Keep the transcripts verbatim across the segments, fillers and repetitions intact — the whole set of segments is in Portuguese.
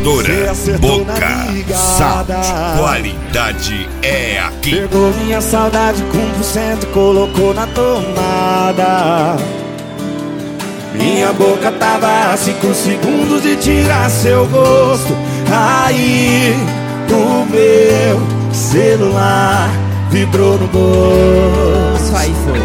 Equipadora Boca Sound. Qualidade é aqui. Pegou minha saudade com um por cento, colocou na tomada. Minha boca tava a cinco segundos de tirar seu gosto. Aí o meu celular vibrou no bolso. Aí foi.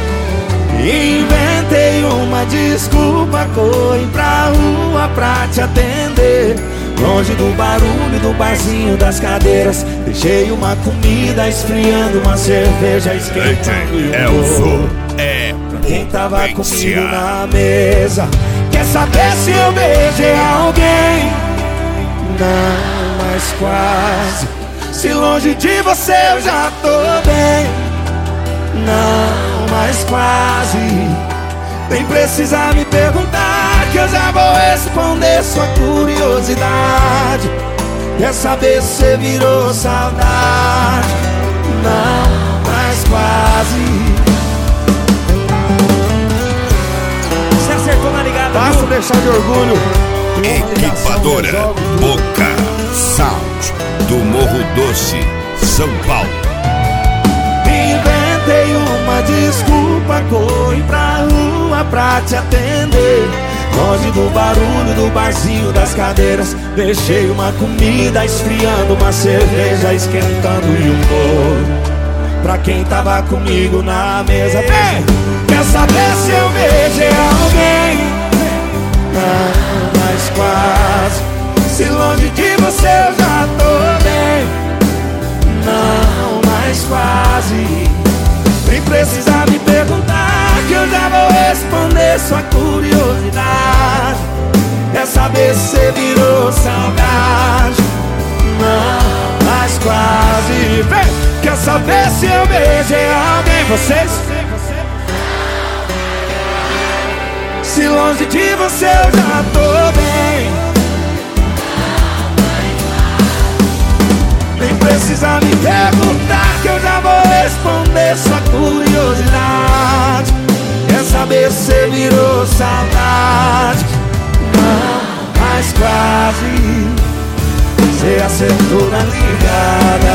Inventei uma desculpa, corri pra rua pra te atender. Longe do barulho do barzinho das cadeiras. Deixei uma comida esfriando, uma cerveja esquentando e é um o som, bolo. é Quem tava potência. comigo na mesa. Quer saber se eu beijei alguém? Não, mas quase. Se longe de você eu já tô bem. Não, mas quase. Nem precisa me perguntar, que eu já vou responder sua curiosidade. Quer saber se você virou saudade? Não, mas quase. Você acertou na ligada, Basta viu? deixar de orgulho. Equipadora Boca Sound do Morro Doce, São Paulo. Inventei uma desculpa, corri pra rua pra te atender. Longe do barulho do barzinho das cadeiras. Deixei uma comida esfriando, uma cerveja esquentando e um bolo pra quem tava comigo na mesa. Vem! Quer saber se eu beijei alguém? Não, mas quase. Se longe de você eu já tô bem. Não, mas quase. Nem precisa me perguntar, que eu já vou responder sua curiosidade. Quer saber se você virou saudade? Não, mas quase. Vem! Quer saber se eu beijei alguém? Vocês? Se longe de você eu já tô bem. Nem precisa me perguntar, que eu já vou responder sua curiosidade. Quer saber se você virou saudade? Não, mas quase. Você acertou na ligada.